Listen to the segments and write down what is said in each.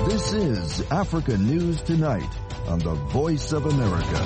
This is Africa News Tonight on the Voice of America.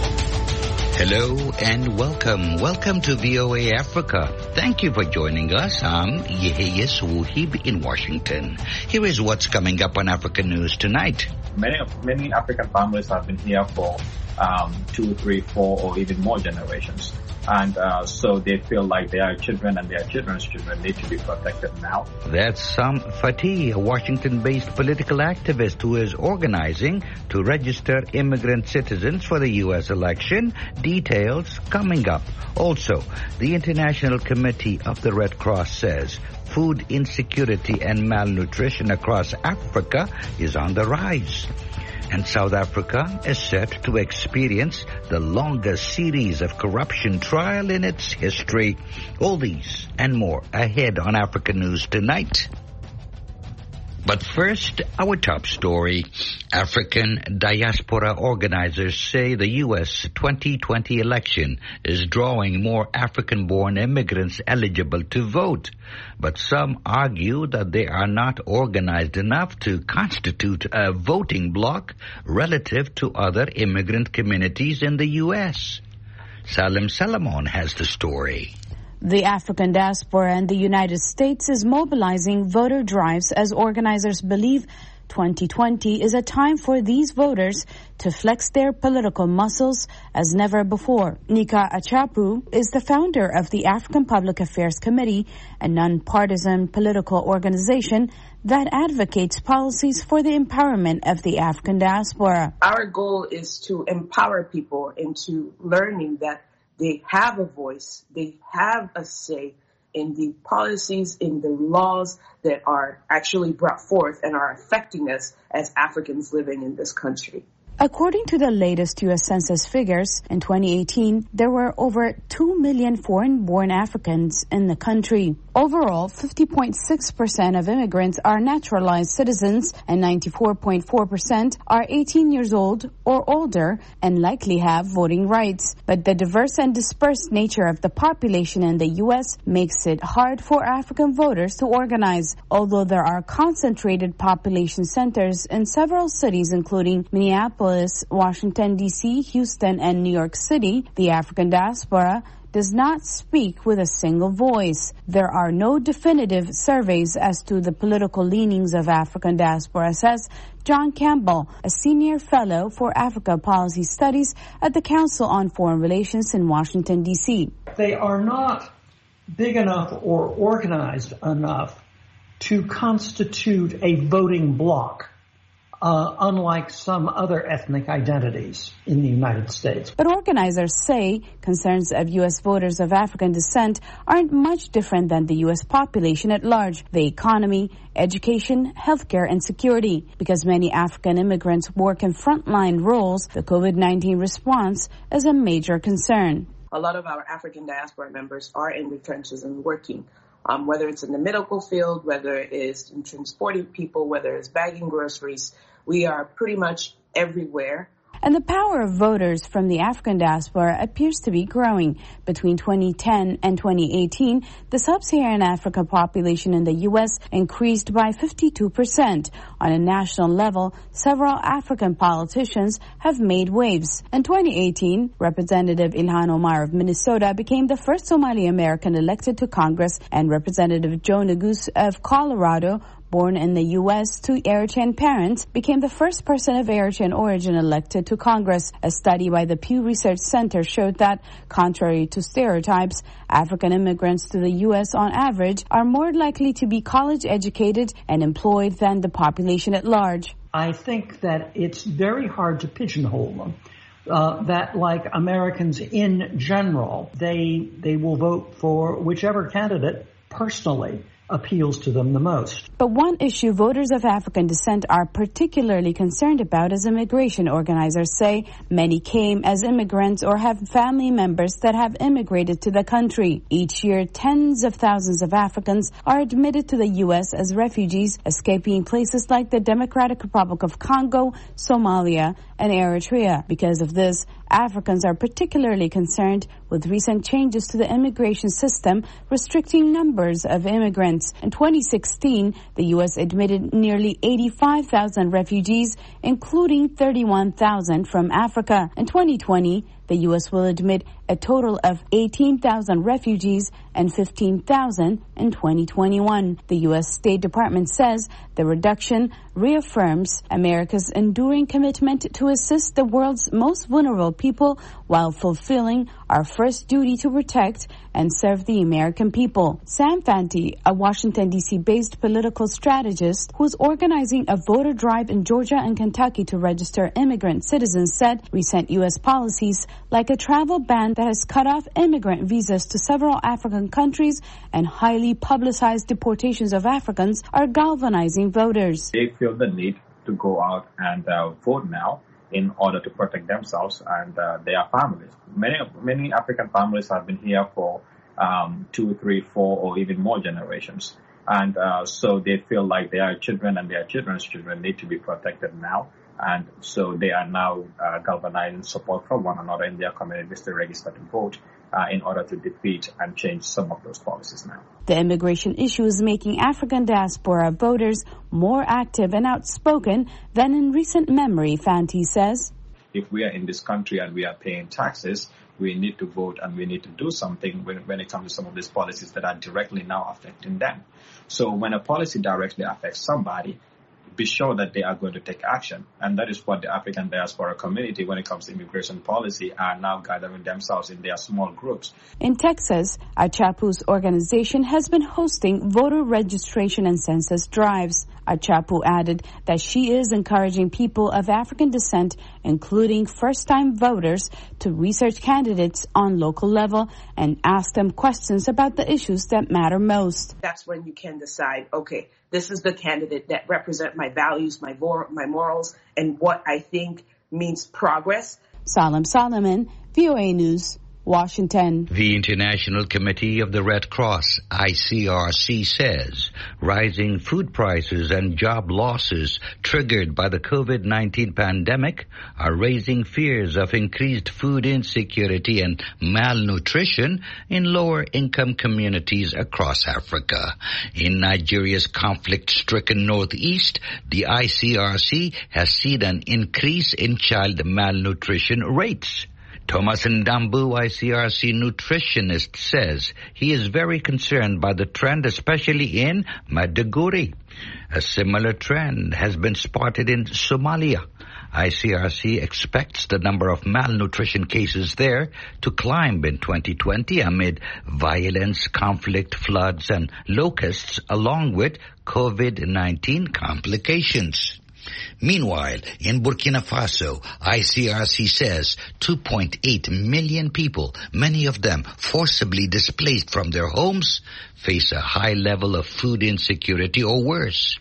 Hello and welcome. Welcome to VOA Africa. Thank you for joining us. I'm Yeheyes Wuhib in Washington. Here is what's coming up on Africa News Tonight. Many African families have been here for 2, 3, 4, or even more generations. And so they feel like their children and their children's children need to be protected now. That's Sam Fatih, a Washington-based political activist who is organizing to register immigrant citizens for the U.S. election. Details coming up. Also, the International Committee of the Red Cross says food insecurity and malnutrition across Africa is on the rise. And South Africa is set to experience the longest series of corruption trial in its history. All these and more ahead on Africa News Tonight. But first, our top story. African diaspora organizers say the U.S. 2020 election is drawing more African-born immigrants eligible to vote. But some argue that they are not organized enough to constitute a voting bloc relative to other immigrant communities in the U.S. Salim Salamon has the story. The African diaspora in the United States is mobilizing voter drives as organizers believe 2020 is a time for these voters to flex their political muscles as never before. Nika Achapu is the founder of the African Public Affairs Committee, a nonpartisan political organization that advocates policies for the empowerment of the African diaspora. Our goal is to empower people into learning that they have a voice, they have a say in the policies, in the laws that are actually brought forth and are affecting us as Africans living in this country. According to the latest U.S. Census figures, in 2018, there were over 2 million foreign-born Africans in the country. Overall, 50.6% of immigrants are naturalized citizens and 94.4% are 18 years old or older and likely have voting rights. But the diverse and dispersed nature of the population in the U.S. makes it hard for African voters to organize. Although there are concentrated population centers in several cities, including Minneapolis, Washington, D.C., Houston, and New York City, the African diaspora does not speak with a single voice. There are no definitive surveys as to the political leanings of African diaspora, says John Campbell, a senior fellow for Africa Policy Studies at the Council on Foreign Relations in Washington, D.C. They are not big enough or organized enough to constitute a voting bloc. Unlike some other ethnic identities in the United States. But organizers say concerns of U.S. voters of African descent aren't much different than the U.S. population at large. The economy, education, healthcare, and security. Because many African immigrants work in frontline roles, the COVID-19 response is a major concern. A lot of our African diaspora members are in the trenches and working. Whether it's in the medical field, whether it's in transporting people, whether it's bagging groceries, we are pretty much everywhere. And the power of voters from the African diaspora appears to be growing. Between 2010 and 2018, the sub-Saharan Africa population in the U.S. increased by 52%. On a national level, several African politicians have made waves. In 2018, Representative Ilhan Omar of Minnesota became the first Somali American elected to Congress, and Representative Joe Neguse of Colorado, born in the U.S. to Eritrean parents, became the first person of Eritrean origin elected to Congress. A study by the Pew Research Center showed that, contrary to stereotypes, African immigrants to the U.S. on average are more likely to be college-educated and employed than the population at large. I think that it's very hard to pigeonhole them. That, like Americans in general, they will vote for whichever candidate personally appeals to them the most. But one issue voters of African descent are particularly concerned about is immigration. Organizers say many came as immigrants or have family members that have immigrated to the country. Each year, tens of thousands of Africans are admitted to the U.S. as refugees, escaping places like the Democratic Republic of Congo, Somalia, and Eritrea. Because of this, Africans are particularly concerned with recent changes to the immigration system, restricting numbers of immigrants. In 2016, the U.S. admitted nearly 85,000 refugees, including 31,000 from Africa. In 2020, the U.S. will admit a total of 18,000 refugees and 15,000 in 2021. The U.S. State Department says the reduction reaffirms America's enduring commitment to assist the world's most vulnerable people while fulfilling our first duty to protect and serve the American people. Sam Fanti, a Washington, D.C.-based political strategist who's organizing a voter drive in Georgia and Kentucky to register immigrant citizens, said recent U.S. policies like a travel ban that has cut off immigrant visas to several African countries and highly publicized deportations of Africans are galvanizing voters. They feel the need to go out and vote now in order to protect themselves and their families. Many African families have been here for 2, 3, 4, or even more generations. And so they feel like their children and their children's children need to be protected now. And so they are now galvanizing support from one another in their communities to register to vote in order to defeat and change some of those policies now. The immigration issue is making African diaspora voters more active and outspoken than in recent memory, Fanti says. If we are in this country and we are paying taxes, we need to vote and we need to do something when it comes to some of these policies that are directly now affecting them. So when a policy directly affects somebody, be sure that they are going to take action. And that is what the African diaspora community, when it comes to immigration policy, are now gathering themselves in their small groups. In Texas, Achapu's organization has been hosting voter registration and census drives. Achapu added that she is encouraging people of African descent, including first-time voters, to research candidates on local level and ask them questions about the issues that matter most. That's when you can decide, okay, this is the candidate that represents my values, my morals, and what I think means progress. Salam Solomon, VOA News, Washington. The International Committee of the Red Cross, ICRC, says rising food prices and job losses triggered by the COVID-19 pandemic are raising fears of increased food insecurity and malnutrition in lower-income communities across Africa. In Nigeria's conflict-stricken northeast, the ICRC has seen an increase in child malnutrition rates. Thomas Ndambu, ICRC nutritionist, says he is very concerned by the trend, especially in Maiduguri. A similar trend has been spotted in Somalia. ICRC expects the number of malnutrition cases there to climb in 2020 amid violence, conflict, floods, and locusts, along with COVID-19 complications. Meanwhile, in Burkina Faso, ICRC says 2.8 million people, many of them forcibly displaced from their homes, face a high level of food insecurity or worse.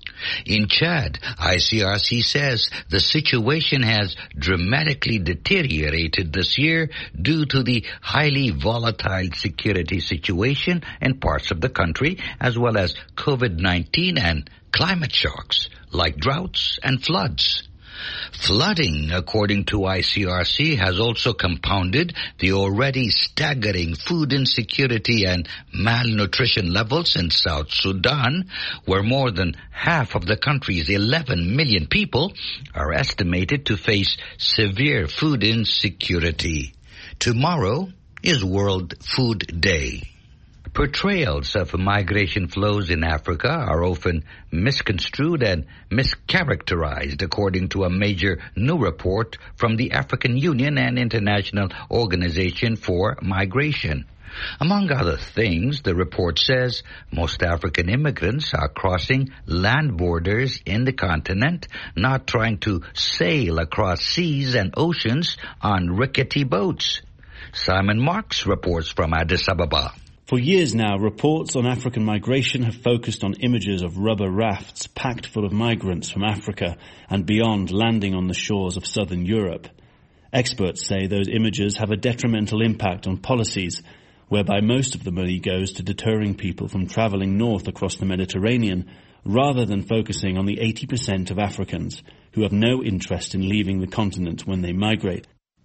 In Chad, ICRC says the situation has dramatically deteriorated this year due to the highly volatile security situation in parts of the country, as well as COVID-19 and climate shocks like droughts and floods. Flooding, according to ICRC, has also compounded the already staggering food insecurity and malnutrition levels in South Sudan, where more than half of the country's 11 million people are estimated to face severe food insecurity. Tomorrow is World Food Day. Portrayals of migration flows in Africa are often misconstrued and mischaracterized, according to a major new report from the African Union and International Organization for Migration. Among other things, the report says most African immigrants are crossing land borders in the continent, not trying to sail across seas and oceans on rickety boats. Simon Marks reports from Addis Ababa. For years now, reports on African migration have focused on images of rubber rafts packed full of migrants from Africa and beyond landing on the shores of southern Europe. Experts say those images have a detrimental impact on policies, whereby most of the money goes to deterring people from travelling north across the Mediterranean, rather than focusing on the 80% of Africans who have no interest in leaving the continent when they migrate.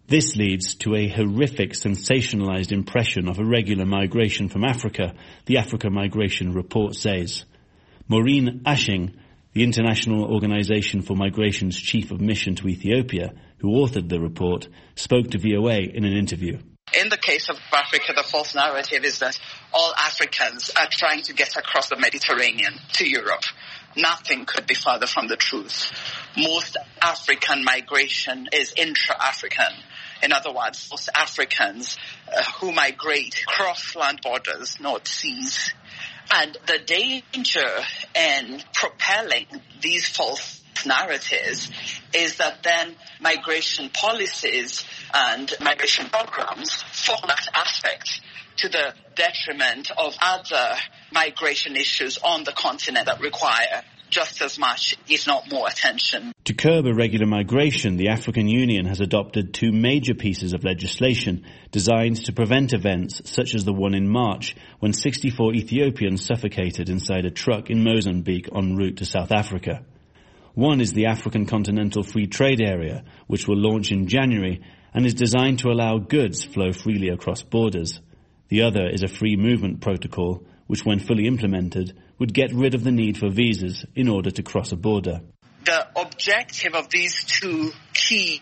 This leads to a horrific sensationalized impression of irregular migration from Africa, the Africa Migration Report says. Maureen Ashing, the International Organization for Migration's chief of mission to Ethiopia, who authored the report, spoke to VOA in an interview. In the case of Africa, the false narrative is that all Africans are trying to get across the Mediterranean to Europe. Nothing could be further from the truth. Most African migration is intra-African. In other words, most Africans who migrate cross land borders, not seas. And the danger in propelling these false narratives is that then migration policies and migration programs fall that aspect to the detriment of other migration issues on the continent that require just as much, if not more, attention. To curb irregular migration, the African Union has adopted two major pieces of legislation designed to prevent events such as the one in March when 64 Ethiopians suffocated inside a truck in Mozambique en route to South Africa. One is the African Continental Free Trade Area, which will launch in January and is designed to allow goods flow freely across borders. The other is a free movement protocol, which when fully implemented would get rid of the need for visas in order to cross a border. The objective of these two key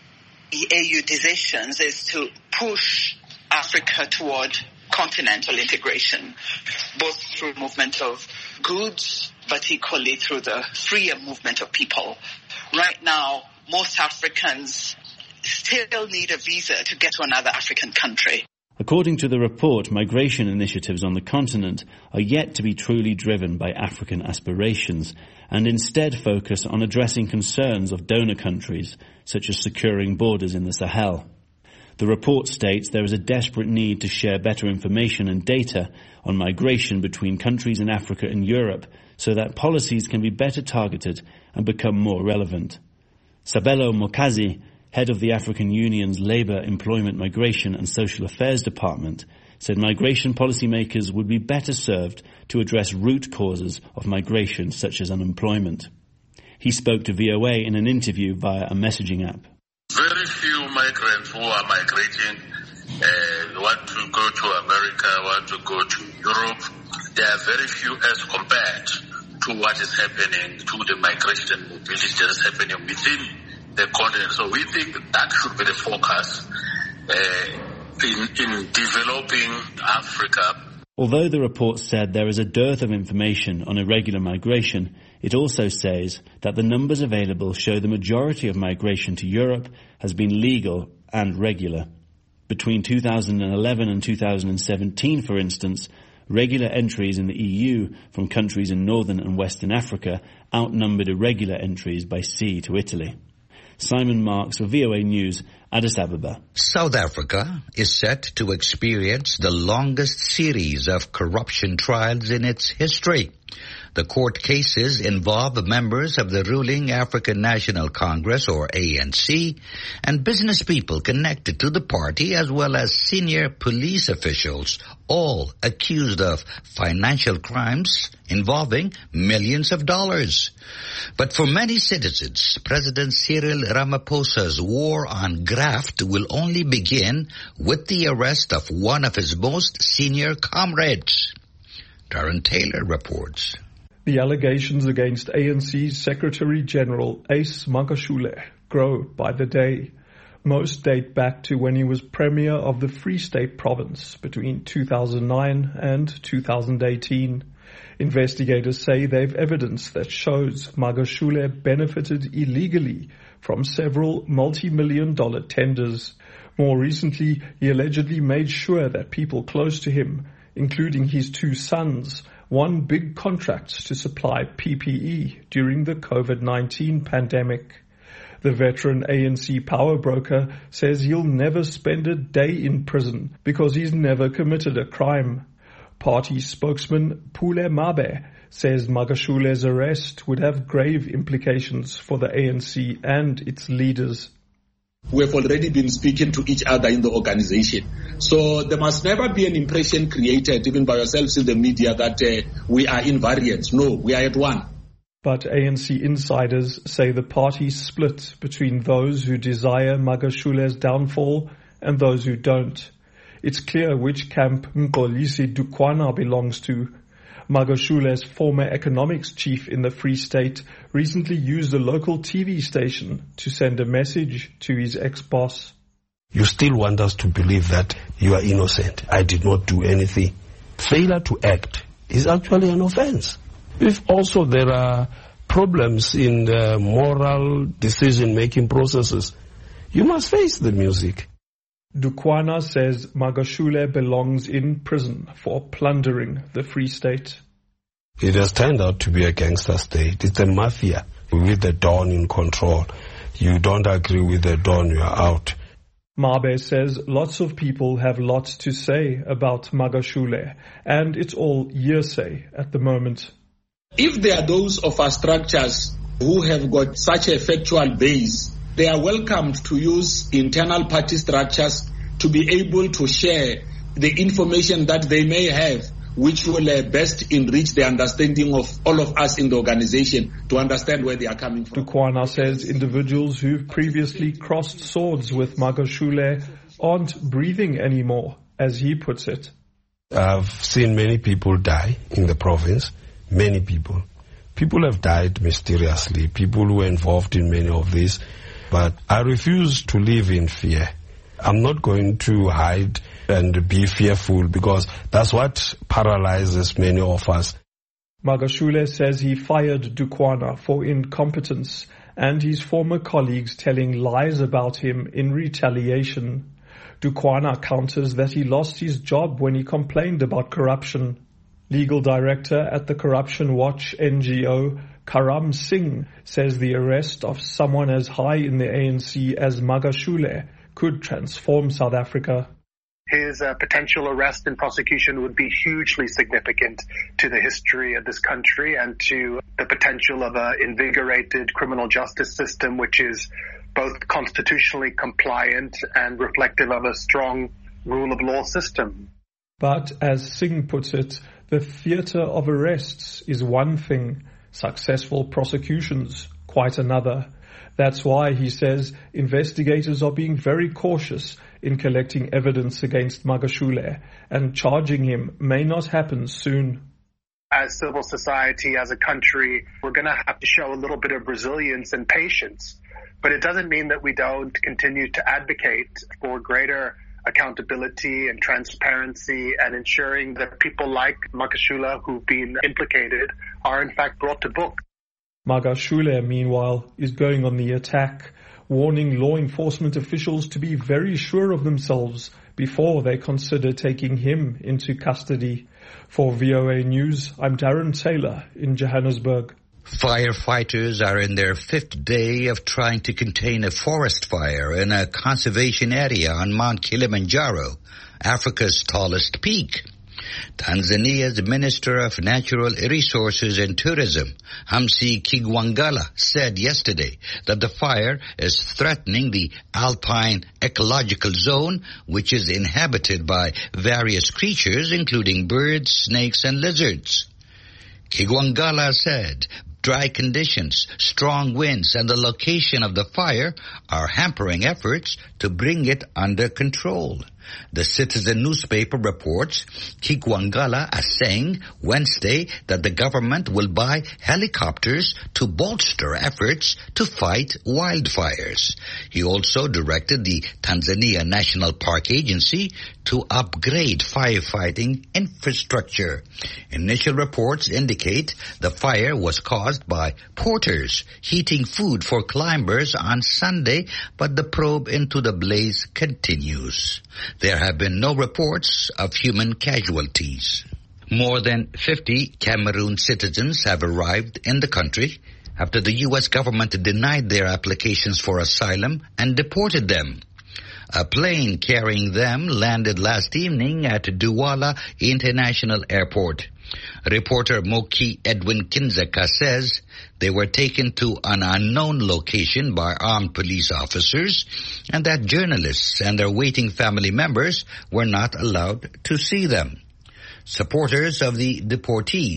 AU decisions is to push Africa toward continental integration, both through movement of goods, but equally through the freer movement of people. Right now, most Africans still need a visa to get to another African country. According to the report, migration initiatives on the continent are yet to be truly driven by African aspirations and instead focus on addressing concerns of donor countries, such as securing borders in the Sahel. The report states there is a desperate need to share better information and data on migration between countries in Africa and Europe so that policies can be better targeted and become more relevant. Sabelo Mokazi, head of the African Union's Labour, Employment, Migration and Social Affairs Department, said migration policymakers would be better served to address root causes of migration such as unemployment. He spoke to VOA in an interview via a messaging app. Very few migrants who are migrating want to go to America, want to go to Europe. There are very few as compared to what is happening to the migration mobility that is happening within the continent. So we think that should be the focus in developing Africa. Although the report said there is a dearth of information on irregular migration, it also says that the numbers available show the majority of migration to Europe has been legal and regular. Between 2011 and 2017, for instance, regular entries in the EU from countries in northern and western Africa outnumbered irregular entries by sea to Italy. Simon Marks for VOA News, Addis Ababa. South Africa is set to experience the longest series of corruption trials in its history. The court cases involve members of the ruling African National Congress, or ANC, and business people connected to the party, as well as senior police officials, all accused of financial crimes involving millions of dollars. But for many citizens, President Cyril Ramaphosa's war on graft will only begin with the arrest of one of his most senior comrades. Darren Taylor reports. The allegations against ANC's Secretary-General Ace Magashule grow by the day. Most date back to when he was Premier of the Free State Province between 2009 and 2018. Investigators say they've evidence that shows Magashule benefited illegally from several multi-million-dollar tenders. More recently, he allegedly made sure that people close to him, including his two sons, won big contracts to supply PPE during the COVID-19 pandemic. The veteran ANC power broker says he'll never spend a day in prison because he's never committed a crime. Party spokesman Pule Mabe says Magashule's arrest would have grave implications for the ANC and its leaders. We have already been speaking to each other in the organization. So there must never be an impression created, even by yourselves in the media, that we are invariant. No, we are at one. But ANC insiders say the party split between those who desire Magashule's downfall and those who don't. It's clear which camp Mxolisi Dukwana belongs to. Magashule's former economics chief in the Free State recently used a local TV station to send a message to his ex-boss. You still want us to believe that you are innocent. I did not do anything. Failure to act is actually an offense. If also there are problems in the moral decision-making processes, you must face the music. Dukwana says Magashule belongs in prison for plundering the Free State. It has turned out to be a gangster state. It's a mafia with the Don in control. You don't agree with the Don, you are out. Mabe says lots of people have lots to say about Magashule, and it's all hearsay at the moment. If there are those of our structures who have got such a factual base, they are welcomed to use internal party structures to be able to share the information that they may have, which will best enrich the understanding of all of us in the organization to understand where they are coming from. Dukwana says individuals who've previously crossed swords with Magashule aren't breathing anymore, as he puts it. I've seen many people die in the province. Many people. People have died mysteriously. People who were involved in many of these. But I refuse to live in fear. I'm not going to hide and be fearful because that's what paralyzes many of us. Magashule says he fired Dukwana for incompetence and his former colleagues telling lies about him in retaliation. Dukwana counters that he lost his job when he complained about corruption. Legal director at the Corruption Watch NGO, Karam Singh, says the arrest of someone as high in the ANC as Magashule could transform South Africa. His potential arrest and prosecution would be hugely significant to the history of this country and to the potential of an invigorated criminal justice system which is both constitutionally compliant and reflective of a strong rule of law system. But as Singh puts it, the theatre of arrests is one thing, successful prosecutions quite another. That's why, he says, investigators are being very cautious in collecting evidence against Magashule, and charging him may not happen soon. As civil society, as a country, we're going to have to show a little bit of resilience and patience. But it doesn't mean that we don't continue to advocate for greater accountability and transparency and ensuring that people like Magashule who've been implicated are in fact brought to book. Magashule, meanwhile, is going on the attack, warning law enforcement officials to be very sure of themselves before they consider taking him into custody. For VOA News, I'm Darren Taylor in Johannesburg. Firefighters are in their 5th day of trying to contain a forest fire in a conservation area on Mount Kilimanjaro, Africa's tallest peak. Tanzania's Minister of Natural Resources and Tourism, Hamsi Kigwangalla, said yesterday that the fire is threatening the alpine ecological zone, which is inhabited by various creatures, including birds, snakes, and lizards. Kigwangalla said dry conditions, strong winds, and the location of the fire are hampering efforts to bring it under control. The Citizen newspaper reports Kigwangalla as saying Wednesday that the government will buy helicopters to bolster efforts to fight wildfires. He also directed the Tanzania National Park Agency to upgrade firefighting infrastructure. Initial reports indicate the fire was caused by porters heating food for climbers on Sunday, but the probe into the blaze continues. There have been no reports of human casualties. More than 50 Cameroon citizens have arrived in the country after the U.S. government denied their applications for asylum and deported them. A plane carrying them landed last evening at Douala International Airport. Reporter Moki Edwin Kinzeka says they were taken to an unknown location by armed police officers and that journalists and their waiting family members were not allowed to see them. Supporters of the deportees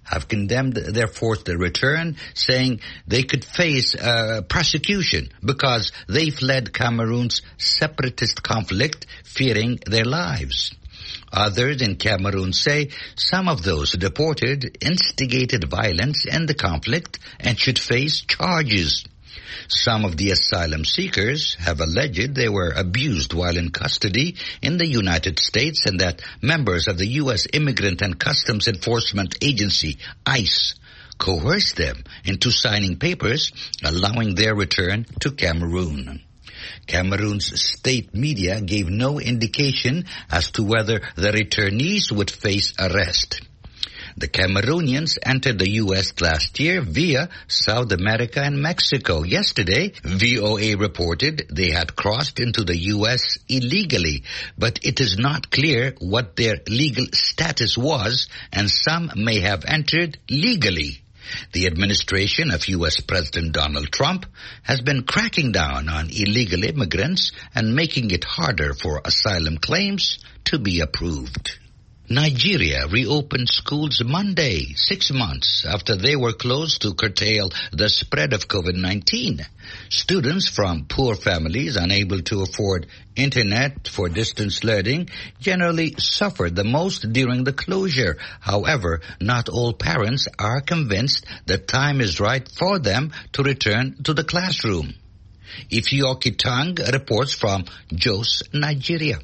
have condemned their forced return, saying they could face prosecution because they fled Cameroon's separatist conflict, fearing their lives. Others in Cameroon say some of those deported instigated violence in the conflict and should face charges. Some of the asylum seekers have alleged they were abused while in custody in the United States and that members of the U.S. Immigrant and Customs Enforcement Agency, ICE, coerced them into signing papers allowing their return to Cameroon. Cameroon's state media gave no indication as to whether the returnees would face arrest. The Cameroonians entered the U.S. last year via South America and Mexico. Yesterday, VOA reported they had crossed into the U.S. illegally, but it is not clear what their legal status was, and some may have entered legally. The administration of U.S. President Donald Trump has been cracking down on illegal immigrants and making it harder for asylum claims to be approved. Nigeria reopened schools Monday, 6 months after they were closed to curtail the spread of COVID-19. Students from poor families unable to afford internet for distance learning generally suffered the most during the closure. However, not all parents are convinced the time is right for them to return to the classroom. Ifeoki Tang reports from Jos, Nigeria.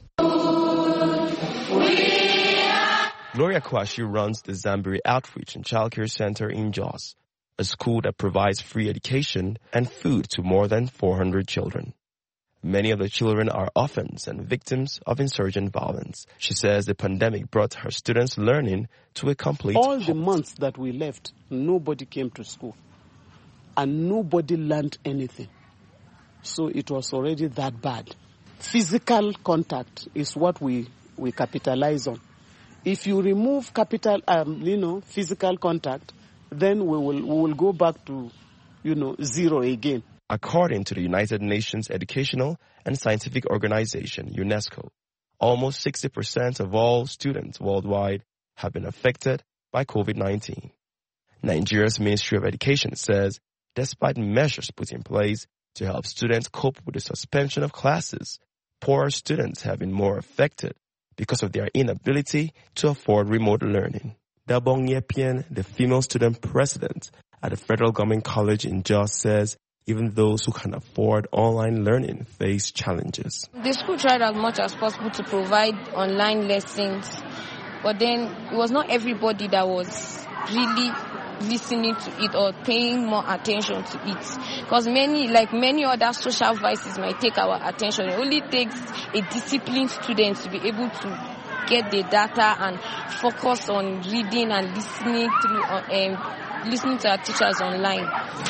Gloria Kwashi runs the Zambiri Outreach and Childcare Center in Jos, a school that provides free education and food to more than 400 children. Many of the children are orphans and victims of insurgent violence. She says the pandemic brought her students' learning to a complete All halt. the months that we left, nobody came to school and nobody learned anything. So it was already that bad. Physical contact is what we capitalize on. If you remove physical contact, then we will go back to, zero again. According to the United Nations Educational and Scientific Organization, UNESCO, almost 60% of all students worldwide have been affected by COVID-19. Nigeria's Ministry of Education says, despite measures put in place to help students cope with the suspension of classes, poorer students have been more affected because of their inability to afford remote learning. Dabong Yepien, the female student president at the Federal Government College in Jos, says even those who can afford online learning face challenges. The school tried as much as possible to provide online lessons, but then it was not everybody that was really listening to it or paying more attention to it. Because many other social vices might take our attention. It only takes a disciplined student to be able to get the data and focus on reading and listening to our teachers online.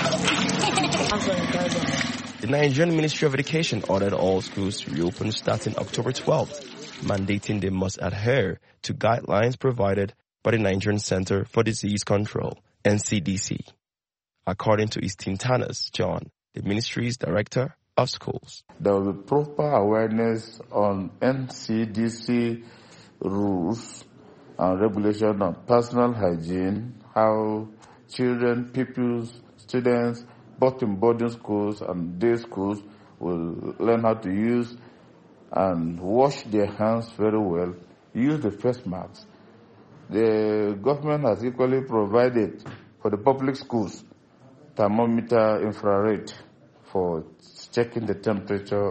The Nigerian Ministry of Education ordered all schools to reopen starting October 12th, mandating they must adhere to guidelines provided by the Nigerian Center for Disease Control, NCDC. According to Istintanas John, the ministry's director of schools. There will be proper awareness on NCDC rules and regulation on personal hygiene, how children, pupils, students, both in boarding schools and day schools, will learn how to use and wash their hands very well, use the face masks. The government has equally provided for the public schools thermometer infrared for checking the temperature.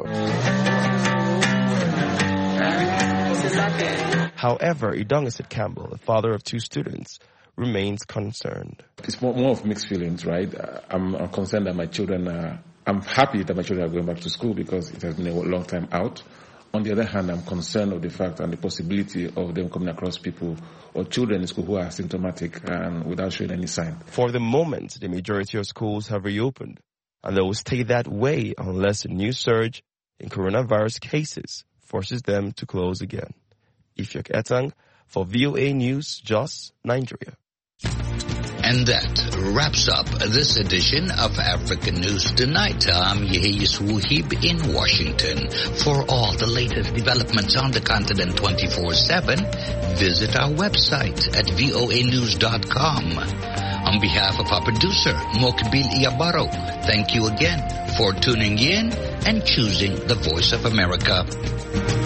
However, Idongeset Campbell, the father of two students, remains concerned. It's more of mixed feelings, right? I'm concerned that my children I'm happy that my children are going back to school because it has been a long time out. On the other hand, I'm concerned of the fact and the possibility of them coming across people or children in school who are symptomatic and without showing any sign. For the moment, the majority of schools have reopened, and they will stay that way unless a new surge in coronavirus cases forces them to close again. Ifeoki Etang for VOA News, Jos, Nigeria. And that wraps up this edition of African News Tonight. I'm Yehiyas Wuhib in Washington. For all the latest developments on the continent 24/7, visit our website at voanews.com. On behalf of our producer, Mokbil Iabaro, thank you again for tuning in and choosing the Voice of America.